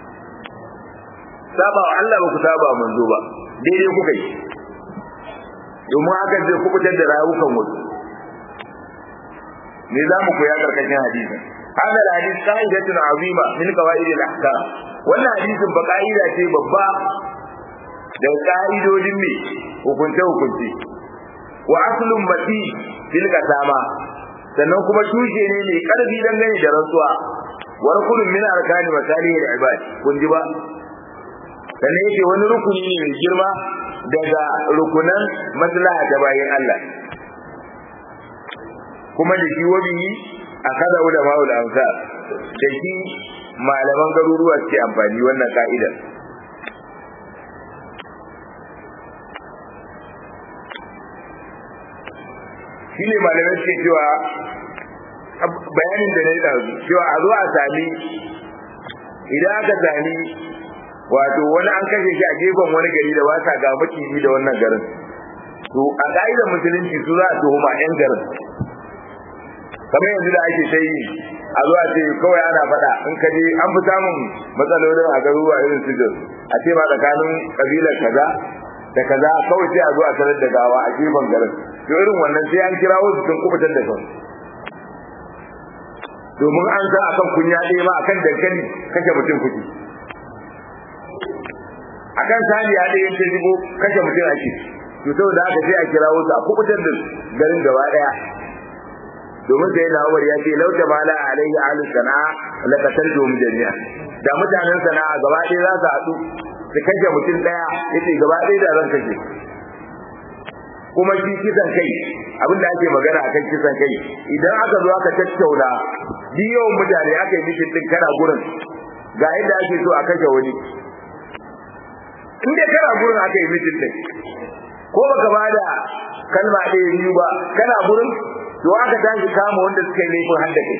saba wa Allah ba ku saba wa manzo ba daidai kuka yi domin haka zai kubutar da rayukan wasu me za mu koya karkashin hadisin hada hadis qa'idatun azima min qawaid al-ahkam wannan hadisin ba ka'ida ce babba da ka'idodin ne hukunce hukunci wa aslun mati fil qasama sannan kuma tushe ne mai karfi dangane da rantsuwa wa rukunun min arkani masalih al-ibad kun ji ba sannan yake wani rukuni ne mai girma daga rukunan maslaha da bayin Allah kuma da shi wabi akada ulama ul amsa da shi malaman garuruwa ke amfani wannan ka'idar shine malamai suke cewa bayanin da na yi ɗazu cewa a zo a sami idan aka sami wato wani an kashe shi a gefen wani gari da ba sa ga maciji da wannan garin to a ƙa'idar musulunci su za a tuhuma 'yan garin kamar yanzu da ake ta yi a zo a ce kawai ana faɗa in ka je an fi samun matsalolin a garuruwa irin su a ce ma tsakanin ƙabilar kaza da kaza kawai sai a zo a tarar da gawa a gefen garin to irin wannan sai an kira wasu sun kubutar da kansu domin an san akan kunya ɗaya ma akan dankali kashe mutum kuɗi akan saniya ɗaya ta shigo kashe mutum ake to saboda haka sai a kira wasu a kubutar da garin gaba ɗaya domin sai na Umar ya ce lauta mala alaihi ahlus sana'a la qataltum jami'a da mutanen sana'a gaba ɗaya za su haɗu su kashe mutum ɗaya yace gaba ɗaya da zan kashe kuma shi kisan kai abin da ake magana akan kisan kai idan aka zo aka tattauna biyan mutane aka yi mishin din kana gurin ga yadda ake so a kashe wani in dai kana gurin aka yi mishin din ko baka bada kalma ɗaya biyu ba kana gurin to aka tashi kama wanda suka yi laifin hadda kai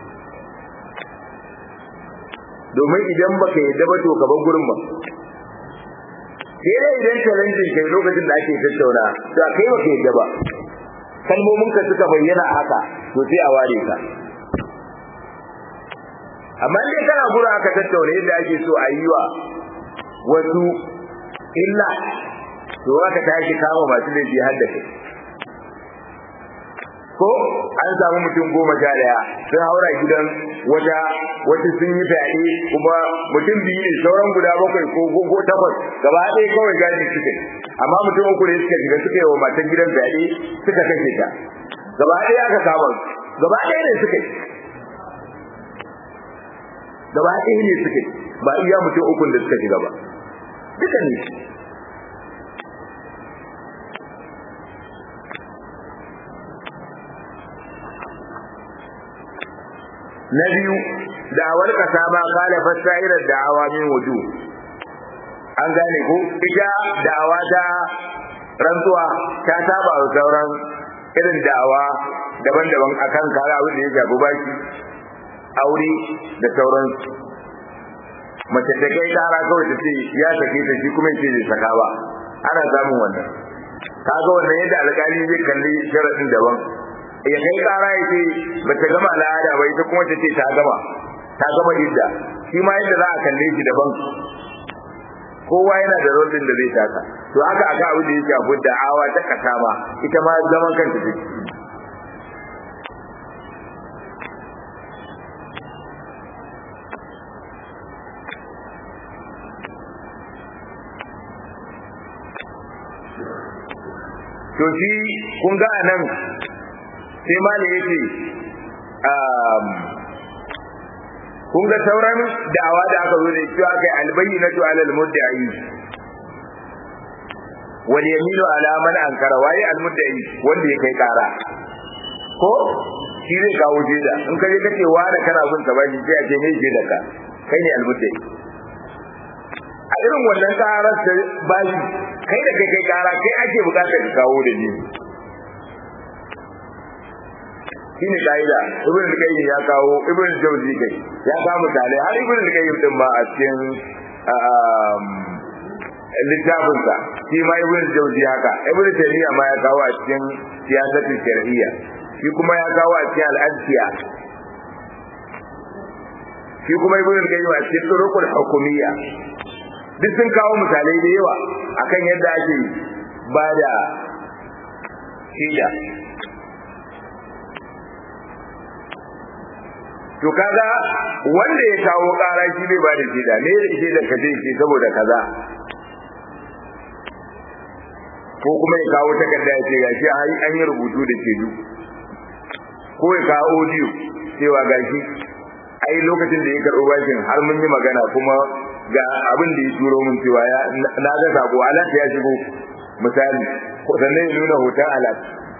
domin idan baka yadda ba to ka bar gurin ba sai dai idan challenge kai lokacin da ake tattauna to kai ba kai yadda ba kalmomin ka suka bayyana haka to sai a ware ka amma dai kana gura aka tattauna yadda ake so a yi wa wasu illa to aka tashi kama masu laifi har da kai ko an samu mutum goma sha daya sun haura gidan wata wata sun yi fyaɗe kuma mutum biyu ne sauran guda bakwai ko ko takwas gaba ɗaya kawai gadi suke amma mutum uku ne suka shiga suka yi wa matan gidan fyaɗe suka kashe ta gaba ɗaya aka kama gaba ɗaya ne suka yi gaba ɗaya ne suke ba iya mutum ukun da suka shiga ba duka ne na biyu da'awar kasa ba kala fasairar da'awa min wuju an gane ko ita da'awa ta rantsuwa ta saba wa sauran irin da'awa daban-daban akan kala abin da ya shafi baki aure da sauran mace ta kai kara kawai ta ce ya sake ta shi kuma ce zai saka ba ana samun wannan kaga wannan yadda alƙali zai kalli sharadin daban ya kai kara ya ce ba ta gama al'ada ba ita kuma ta ce ta gama ta gama idda shi ma yadda za a kalle shi daban kowa yana da rolin da zai taka to haka aka abu da ya shafi da'awa ta kasa ma ita ma zaman kanta take to shi kun ga nan sai mali yace um kun ga sauran da'awa da aka zo da cewa kai albayyinatu alal mudda'i wal yaminu ala man ankara waye al mudda'i wanda ya kai kara ko shi zai kawo jeda in kaje kace wa da kana son ka bashi sai a ce me jeda ka kai ne al mudda'i a irin wannan karar da bashi kai da kai kai kara kai ake bukatar ka kawo da ni shine kaida ibn al-qayyim ya kawo ibn al-jawzi kai ya samu tale har ibn al-qayyim din ma a cikin littafin sa shi ma ibn al-jawzi haka ibn taymiya ma ya kawo a cikin siyasatul shar'iyya shi kuma ya kawo a cikin al-adsiya shi kuma ibn al-qayyim a cikin turuqul hukumiyya duk sun kawo misalai da yawa akan yadda ake bada shida to kaga wanda ya kawo kara shi bai ba da shida ne da shi da kaje shi saboda kaza ko kuma ya kawo takarda ya ce gashi ai an yi rubutu da shedu ko ya kawo audio cewa gashi ai lokacin da ya karɓo bashin har mun yi magana kuma ga abin da ya turo mun cewa ya na ga sako alat ya shigo misali ko sannan ya nuna hoton alat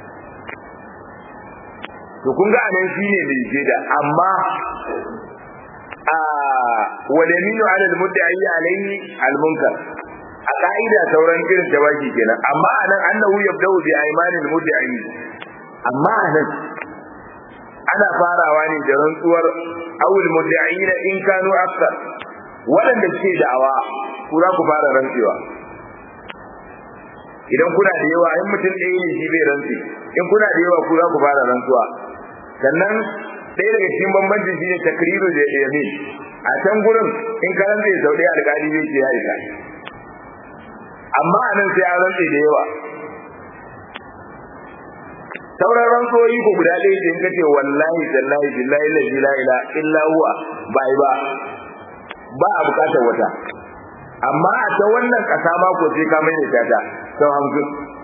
to kun ga anan shine mai jeda amma a wadaminu ala almudda'i alayhi almunkar a kaida sauran irin jawaki kenan amma anan annahu yabda'u bi aymanil mudda'i amma anan ana farawa ne da rantsuwar awul mudda'ina in kanu akthar wadanda suke da'awa ku za ku fara rantsuwa idan kuna da yawa in mutum ɗaya ne shi bai rantsi in kuna da yawa ku za ku fara rantsuwa sannan ɗaya daga cikin bambancin shine takriru da yamin a can gurin in ka rantsa sau ɗaya alƙali zai ce ya isa amma anan sai a rantsa da yawa sauran rantsoyi ko guda ɗaya ce in ka ce wallahi tallahi billahi la ilaha illa huwa bai ba ba a bukatar wata amma a ta wannan ƙasa ma ko sai ka mai da ta sau hamsin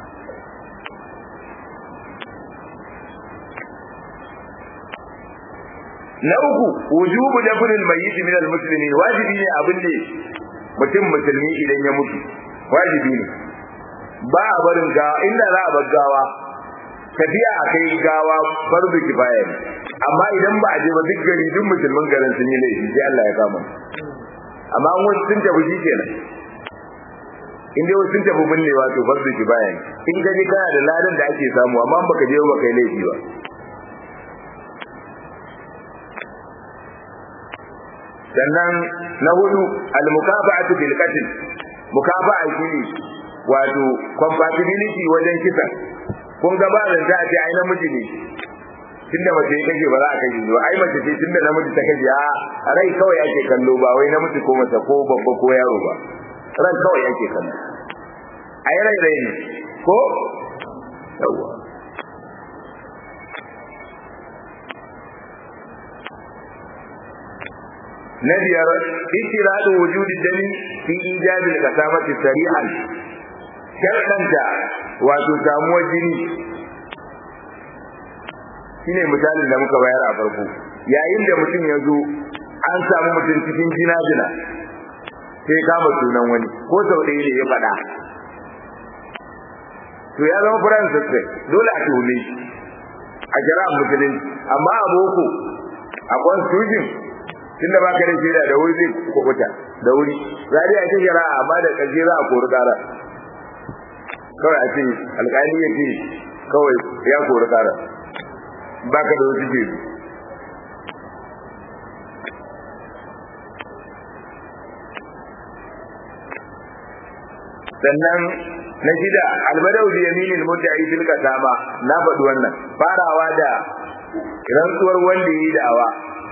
na uku wujubu dafnil mayyit min almuslimin wajibi ne abin ne mutum musulmi idan ya mutu wajibi ne ba a barin ga inda za a bar gawa tafiya a kai gawa farzu kifaya ne amma idan ba a je ba duk gari duk musulmin garin sun yi laifi sai Allah ya kama amma an wasu sun tafi shi kenan in dai wasu sun tafi binnewa to farzu kifaya ne in gaji kana da ladan da ake samu amma baka je ba kai laifi ba sannan na hudu al-mukafa'atu bil qatl mukafa'a shine wato compatibility wajen kisa kun ga ba da za a ce ai namiji ne tunda mace take ba za a kashe ba ai mace ce tunda namiji ta kashe a rai kawai ake kallo ba wai namiji ko mace ko babba ko yaro ba ran kawai ake kallo ai rai rai ne ko yawa na biyar istiradu wujudi dami fi ijabi al-qasamati sari'an sharɗanta wato samuwar jini shine misalin da muka bayar a farko yayin da mutum ya zo an samu mutum cikin jina-jina sai kama sunan wani ko sau ɗaya ne ya faɗa to ya zama furan sassai dole a tuhume a jara'a musulunci amma a boko a constitution tunda baka da shaida da wuri zai kubuta da wuri zai a ce jara'a amma da kaje za a kori kara kawai a ce alƙali ya ce kawai ya kori kara baka da wasu ce sannan na shida albadau bi yaminil mudda'i fil qasama na faɗi wannan farawa da rantsuwar wanda yi da'awa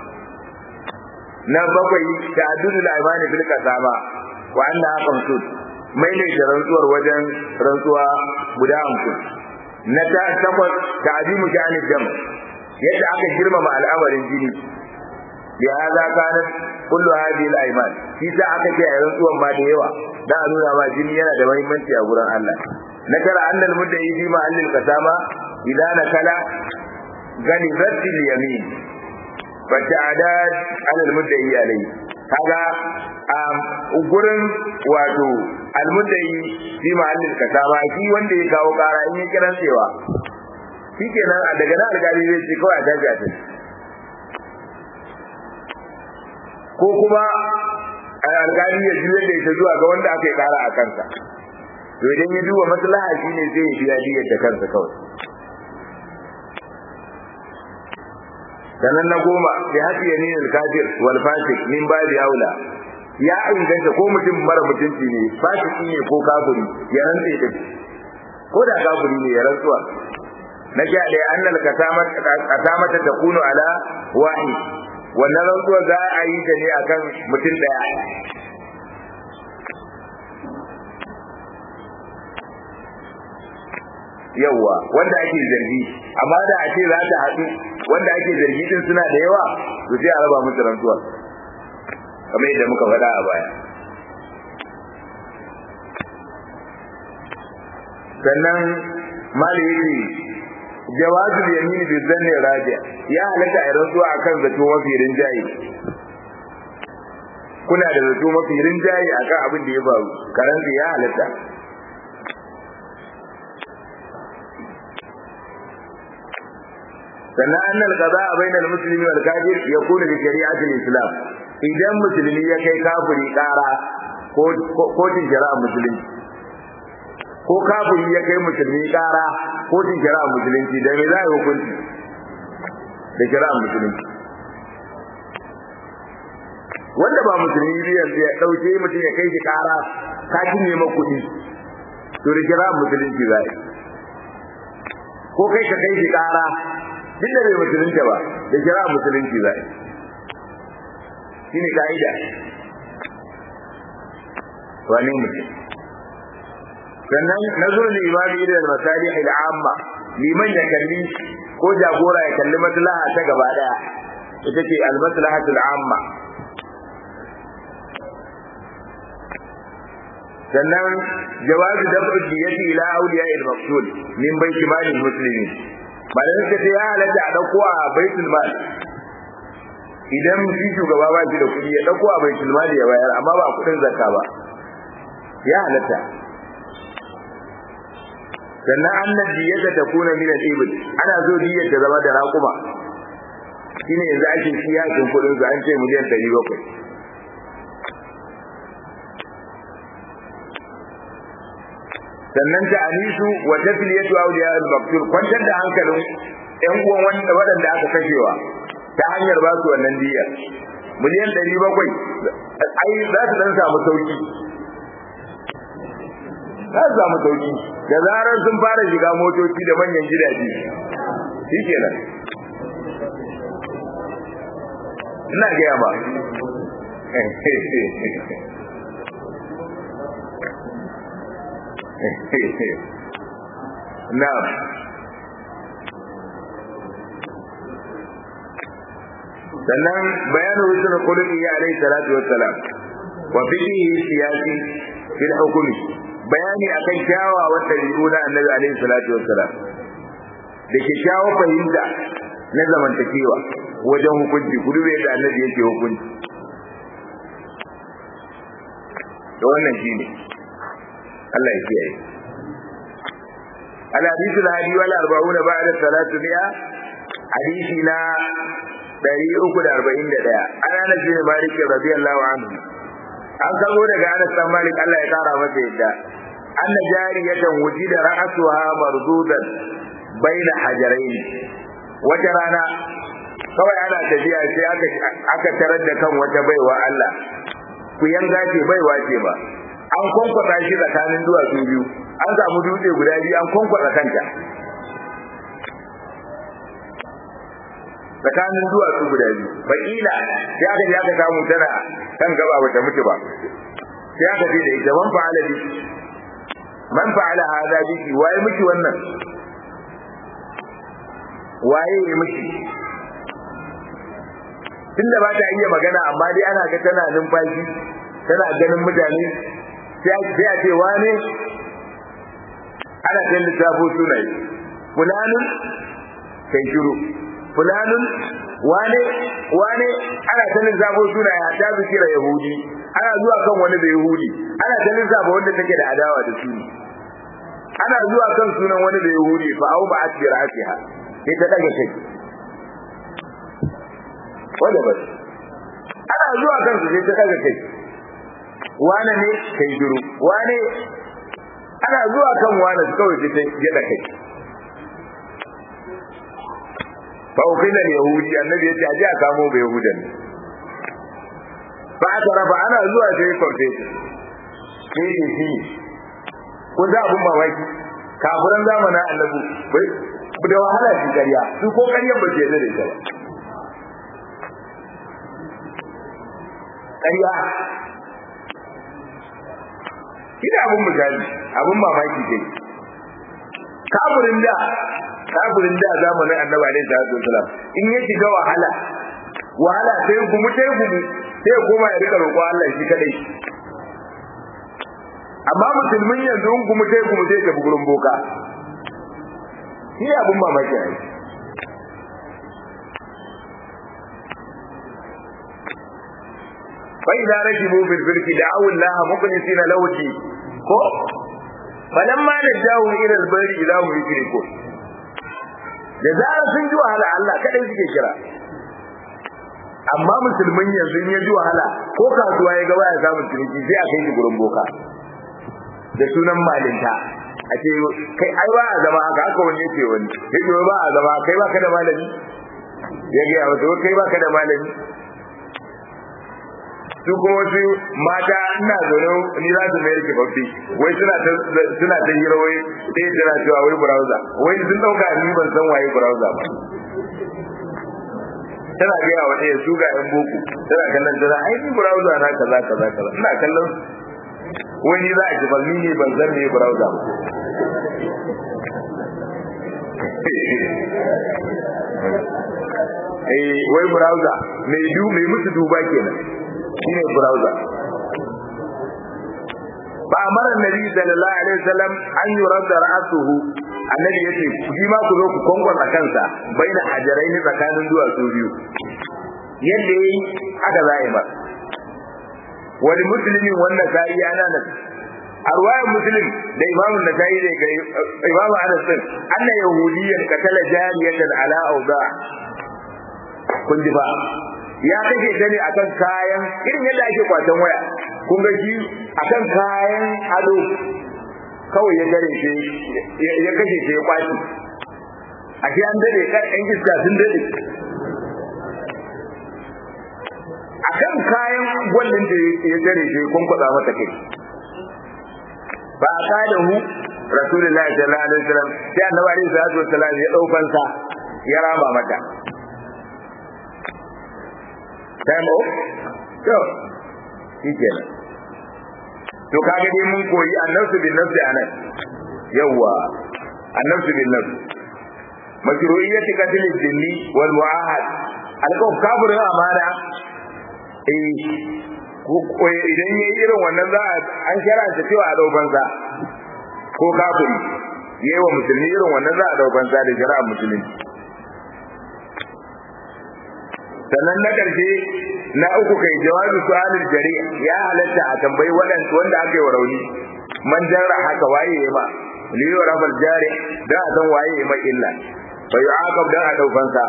na bakwai ta'addudu al-aymani fil qasama wa anna aqamtu mai ne da rantsuwar wajen rantsuwa guda hamsin na ta takwas ta'dimu sha'ani dam yadda aka girmama al'amarin jini bi hada kana kullu hadhihi al-ayman shi ta aka ce a rantsuwan ma da yawa da a nuna ma jini yana da muhimmanci a gurin Allah na tara annal mudda'i fi mahallil qasama idan nakala gani zatil yamin fa ta'adad ala al-mudda'i alayhi kaga a gurin wato al-mudda'i fi mahallil qasama shi wanda ya kawo kara in ya kiran cewa shikenan daga nan alƙali zai ce kawai a tafi a tafi ko kuma alƙali ya juye da ita zuwa ga wanda aka yi ƙara a kansa to idan ya duba maslaha shine zai biya diyar da kansa kawai sannan na goma sai haƙi ya nuna kafir wal fasik min babi aula ya inganta ko mutum mara mutunci ne fasiki ne ko kafiri ya rantsa da ko da kafiri ne ya rantsuwa na sha ɗaya annal kasamata takunu ala wahid wannan rantsuwa za a yi ta ne akan mutum daya yawa wanda ake zargi amma da a ce za ta haɗu wanda ake zargi din suna da yawa to sai a raba musu rantsuwa kamar yadda muka faɗa a baya sannan mali yake jawazul yamin bi zanni raji ya halatta a rantsuwa akan zato mafi rinjaye kuna da zato mafi rinjaye akan abin da ya faru karanci ya halatta sannan annal qada'a bainal muslimi wal kafir yakunu bi shari'atil islam idan musulmi ya kai kafiri kara ko kotun shari'a musulmi ko kafiri ya kai musulmi kara kotun shari'a musulunci da me za a hukunci da shari'a musulunci wanda ba musulmi ne yanzu ya dauke mutum ya kai shi kara ka cinye ma kuɗi to da shari'a musulunci za a ko kai ka kai shi kara duk da bai musulunta ba da shari'a musulunci za a shine ka'ida wani mutum sannan nazarul imami ila al-masalih al-amma liman ya kalli ko jagora ya kalli maslaha ta gaba daya ita ce al-maslahatu al-amma sannan jawazu daf'u diyati ila awliya al-maqtul min bayti mal al-muslimin bayan da ya halatta a dauko a baitul mal idan shi shugaba ba shi da kudi ya dauko a baitul mal ya bayar amma ba kudin zakka ba ya halatta sannan annan diyata ta kuna min al-ibl ana zo diyar ta zama da raquma shine yanzu ake kiyasin kudin su an ce miliyan ɗari bakwai sannan ta anisu wa tafliyatu awliya al-maqtul kwantar da hankalin ɗan uwan wanda wadanda aka kashewa ta hanyar ba su wannan diya miliyan ɗari bakwai ai za su dan samu sauki za su samu sauki da zarar sun fara shiga motoci da manyan gidaje shi kenan ina gaya ba na'am sannan bayanin rusul qulubi ya alayhi salatu wassalam wa fihi siyasi fil hukmi bayani akan kyawawan dabi'u na annabi alaihi salatu wassalam da ke kyawawan fahimta na zamantakewa wajen hukunci gudu da annabi yake hukunci to wannan shine Allah ya kiyaye al-hadith al-hadi wal arba'una ba'da thalathmi'a hadisi na ɗari uku da arba'in da ɗaya ana Anas bin Malik radiyallahu anhu an kawo daga Anas bin Malik Allah ya kara masa yadda anna jariyatan wujida ra'suha mardudan baina hajarain wata rana kawai ana tafiya sai aka aka tarar da kan wata baiwa Allah ku yanga ce baiwa ce ba an kwankwasa shi tsakanin duwatsu biyu an samu dutse guda biyu an kwankwasa kanta tsakanin duwatsu guda biyu bakila sai aka je aka samu tana kan gaba bata mutu ba sai aka ce da ita man fa'ala bi man fa'ala hada biki waye miki wannan waye ya miki tunda ba ta iya magana amma dai ana ga tana numfashi tana ganin mutane sai sai a ce wane ana kan littafo sunaye fulanun kai shiru fulanun wane wane ana ta littafo sunaye a ta zikira yahudi ana zuwa kan wani da yahudi ana ta littafo wanda take da adawa da su ana zuwa kan sunan wani da yahudi fa au ba asbira asiha sai ta daga kai wanda ba ana zuwa kan su sai ta daga kai wane ne kai shiru wane ana zuwa kan wane kawai sai ta gida kai fa ukila yahudi annabi yace aje a kamo ba yahudan fa aka raba ana zuwa sai korte sai shi ko da abun mamaki kafiran zamanin annabi bai da wahala shi kariya su ko kariyar ba ce da ita ba kariya ina abun misali abun mamaki dai kafirin da kafirin da zamanin annabi alaihi salatu wasalam in ya shiga wahala wahala sai gumu sai gumu sai kuma ya rika roƙo Allah shi kadai amma musulmin yanzu in gumu sai gumu sai ta gurin boka shi abun mamaki ai fa idza rajibu bil firqi da'u Allah mukhlisina lahu ko falamma najahu ila al-bari idza hum yushrikun da zarar sun ji wahala Allah kadai suke kira amma musulmin yanzu in ya ji wahala ko kasuwa ya ga baya samun ciniki sai a kai shi gurin boka da sunan malinta a ce kai ai ba a zama haka haka wani yake wani yake ba a zama kai ba ka da malami ya ga ya wato kai ba ka da malami su kuma wasu mata ina zaune ni za su mayar kifaffi wai suna ta suna ta hira wai sai tana cewa wai browser wai sun dauka ni ban san waye browser ba tana ga yawa ɗaya su ga yan boko tana kallon tana ai ni browser na kaza kaza kaza ina kallon wani za a ji balmi ne ban san me browser ba eh wai browser mai du mai musu duba kenan shine browser ba amara nabi sallallahu alaihi wasallam an yurda ra'suhu annabi yace shi ma ku zo ku kongon a kansa baina hajaraini tsakanin duwatsu biyu yadda yi aka zai ba wani muslimi wanda kai yana nan arwayar muslim da imamu nasai da kai imamu anas din anna yahudiyyan katala jariyatan ala awda kun ji ba ya kace ta ne akan kayan irin yadda ake kwatan waya kun ga shi akan kayan ado kawai ya gare shi ya kashe shi ya kwaci a shi an dade kan yan iska sun dade akan kayan gwallin da ya gare shi kun kwada mata kai ba ka da hu rasulullahi sallallahu alaihi wasallam sai annabi alaihi salatu wasallam ya daukan sa ya rama mata time off to shikenan to kaga dai mun koyi annabtu bin nafsi anan yawa annabtu bin nafsi mashru'iyyati qatl al-jinni wal mu'ahad alƙaw kafirin amana eh ko idan yayi irin wannan za an sharanta cewa a daukan sa ko kafiri yayi wa musulmi irin wannan za a daukan sa da shari'a musulmi sannan na karshe na uku kai jawabi su'alul jari ya halatta a tambayi wadanda wanda aka yi wa rauni man jarra haka waye yayi ma li yurafal jari da san waye yayi ma illa fa yu'aqab da daukan sa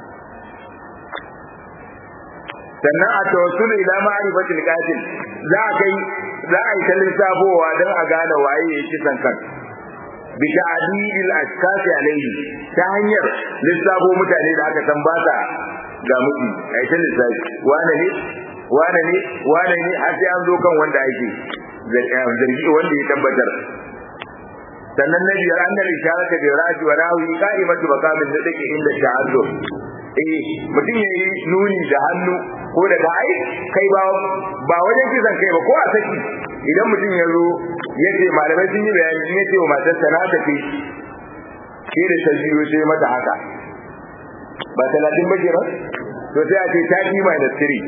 sannan a tawassulu ila ma'rifatil qatil za kai za a yi kallon sabowa dan a gane waye yake kisan kan bi ta'dil ashkas alayhi ta hanyar lissafo mutane da aka san ba ta ga mutu ai ta lissafi wane ne wane ne wane ne har sai an zo kan wanda ake zargi wanda ya tabbatar sannan na biyar an da isharata bi raji wa rawi qa'imatu maqamin da take inda ta'addu eh mutum yayi nuni da hannu ko da ai kai ba ba wajen kisan kai ba ko a saki idan mutum ya zo yace malamai sun yi bayani in yace wa matar sana ta ce shi da tajiyo sai mata haka ba talatin ba kenan to sai a ce thirty minus three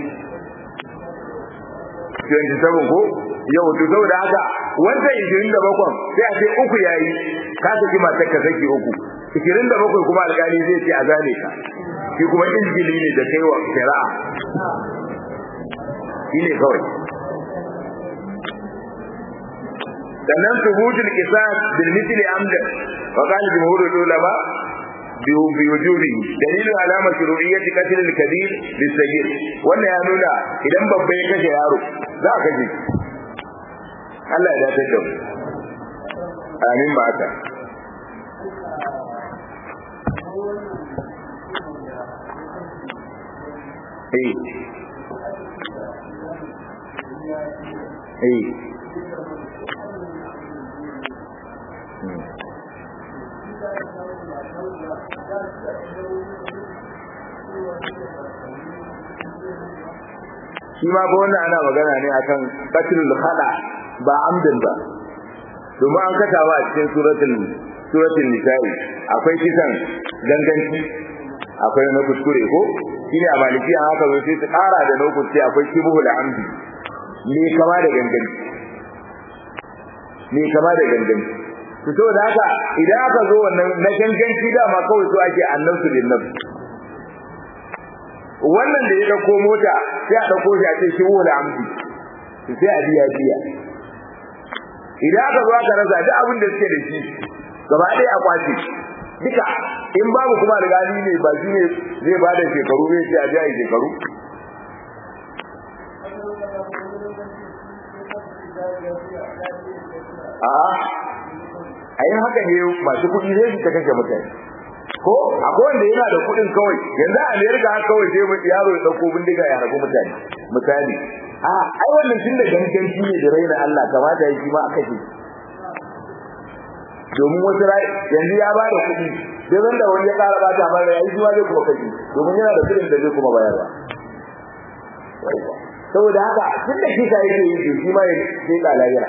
twenty-seven ko yau to saboda haka wanda ishirin da bakwai sai a ce uku yayi ka saki matar ka saki uku ishirin da bakwai kuma alƙali zai ce a zane ka shi kuma injili ne da kaiwa shari'a shi ne kawai sannan subutul qisas bil mithli amdan wa qala jumhurul ulama bi wujubi dalilin alama shuru'iyyati qatl al kabir bis saghir wannan ya nuna idan babba ya kashe yaro za ka ji Allah ya dace da amin ba ta eh eh shi ma ba wannan ana magana ne akan qatlul khada ba amdan ba domin an kata ba a cikin suratul suratul nisa'i akwai kisan ganganci akwai na kuskure ko shine a maliki an haka zo sai ta kara da na kuskure akwai kibuhul amdi ne kama da ganganci ne kama da ganganci to saboda haka idan aka zo wannan na ganganci da ma kawai so ake annabi bin nabi wannan da ya dauko mota sai a dauko shi a ce shi wala amdi sai a biya biya idan aka zo aka rasa duk abin da suke da shi gaba ɗaya a kwace duka in babu kuma da gani ne ba shi ne zai ba da shekaru ne sai a biya shekaru a a yi haka ne masu kuɗi zai su ta kashe mutane ko akwai wanda yana da kuɗin kawai yanzu a Amerika haka kawai sai mu yaro ya dauko bindiga ya harbi mutane misali a ai wannan tun da ganganci ne da raina Allah kamata ya shi ma a kashe domin wasu rai yanzu ya ba da kuɗi sai ran da wani ya ƙara ba ta mara yayi shi ma zai kuma kashe domin yana da kuɗin da zai kuma bayarwa saboda haka tun da kisa yake yi shi ma ya sai kalayira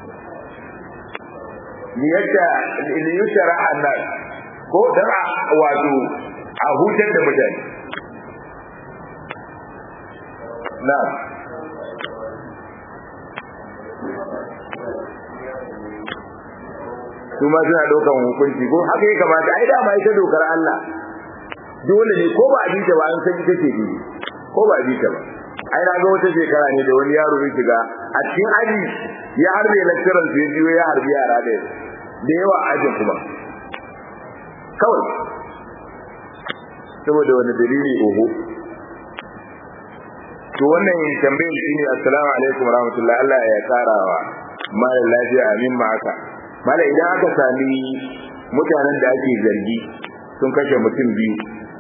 liyata liyushara annas ko dan wato a hutar da mutane na kuma suna daukan hukunci ko haka ya kamata ai da ma ita dokar Allah dole ne ko ba a bi ta ba an san ita ce bi ko ba a bi ta ba ai na ga wata shekara ne da wani yaro ya shiga a cikin aji ya harbe lecturer su ya jiyo ya harbi yara da da yawa ajin kuma kawai saboda wani dalili oho to wannan tambayar shine assalamu alaikum warahmatullahi Allah ya karawa mala lafiya amin ma aka mala idan aka sami mutanen da ake zargi sun kashe mutum biyu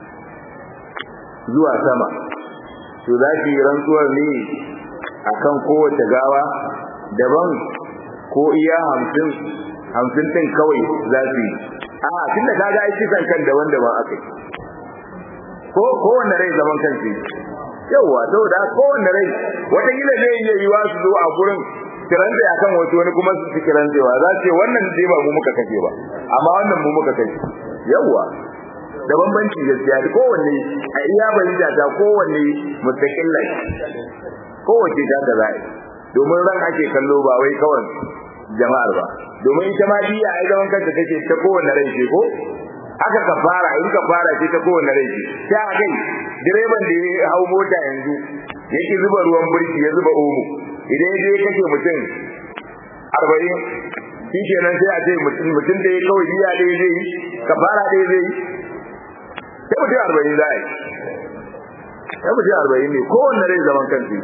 zuwa sama to za ki rantsuwar ne akan kowace gawa daban ko iya hamsin hamsin din kawai za su yi a tunda kaga ai kisan kan da wanda ba aka ko ko wanda rai zaman kanki yawa saboda ko wanda rai wata gida zai iya yiwa su zo a gurin kiran da akan wato wani kuma su kiran da za ce wannan dai ba mu muka kace ba amma wannan mu muka kace yawa da bambanci gaskiya ko wanne a iya bayyana ta ko wanne mustaqilla ko wace ta da zai domin ran ake kallo ba wai kawai jama'ar ba domin ita ma diya ai zaman kanta take ta kowanne rai ce ko aka kafara in kafara ce ta kowanne rai ce sai a kai direban da ya hau mota yanzu yake zuba ruwan burki ya zuba omo idan ya je kashe mutum arba'in shi kenan sai a ce mutum mutum da ya kawai diya da zai yi kafara da zai yi sai mutum arba'in za a yi sai mutum arba'in ne kowanne rai zaman kanta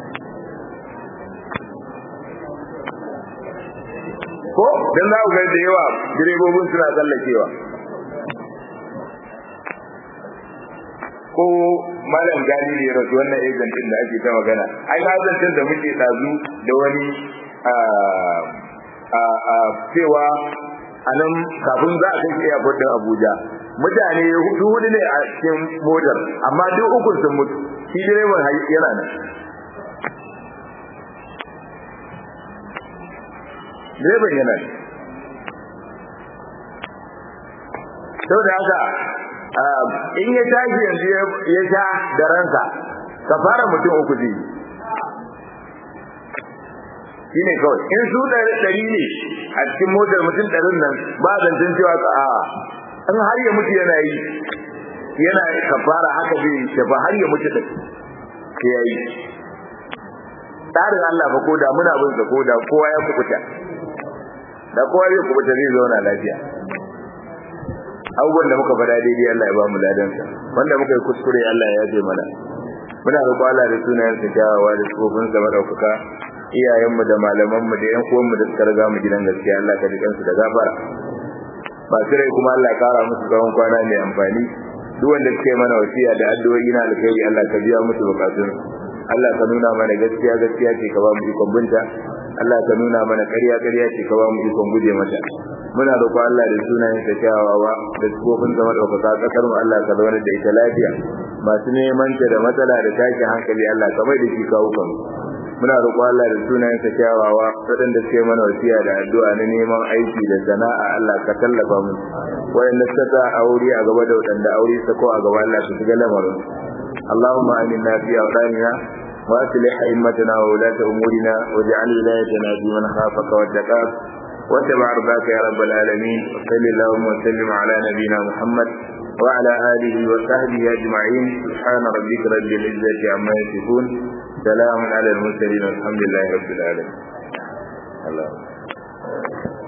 ko dan za ku ga da yawa direbobin suna tsallakewa ko malam gani ne rasu wannan agent din da ake ta magana ai na zantar da muke dazu da wani a a a cewa anan kafin za a kai shi airport din Abuja mutane hudu hudu ne a cikin motar amma duk uku sun mutu shi direban yana nan direban yana nan saboda haka in ya tashi yanzu ya sha da ransa ka fara mutum uku zai shine kawai in su ɗari ne a cikin motar mutum ɗarin nan ba zancen cewa a in har ya mutu yana yi yana kafara haka zai shafa har ya mutu din ke yayi tsarin Allah fa koda muna bin sa koda kowa ya kubuta da kowa ya kubuta zai zauna lafiya abubuwan da muka fada daidai Allah ya ba mu ladan sa wanda muka yi kuskure Allah ya yaje mana muna roƙo Allah da sunayen sa kyawawa da tsofin sa madaukaka iyayen mu da malaman mu da ƴan uwan mu da suka riga mu gidan gaskiya Allah ka jikan su da gafara ba sai kuma Allah ya kara musu tsawon kwana mai amfani duk wanda suke mana wasiya da addu'o'i na alkhairi Allah ka biya musu bukatun Allah ka nuna mana gaskiya gaskiya ce ka ba mu ikon binta Allah ka nuna mana ƙarya ƙarya ce ka ba mu ikon guje mata muna roƙo Allah da sunayen sa kyawawa da tsofin zama ɗaukaka ƙasar mu Allah ka zauna da ita lafiya masu neman ta da matsala da tashin hankali Allah ka mai da shi kawo kan muna roƙo Allah da sunayen sa kyawawa waɗanda suke mana wasiya da addu'a na neman aiki da sana'a Allah ka tallafa mu wayanda suka sa aure a gaba da waɗanda aure sa ko a gaba Allah ka shiga lamarin Allahumma aminna fi awdanina wa aslih a'immatana wa ulata umurina waj'al wilayatana fi man khafaka wattaqaka واتبع رضاك يا رب العالمين وصل اللهم وسلم على نبينا محمد وعلى آله وصحبه أجمعين سبحان ربك رب العزة عما يصفون سلام على المرسلين والحمد لله رب العالمين الله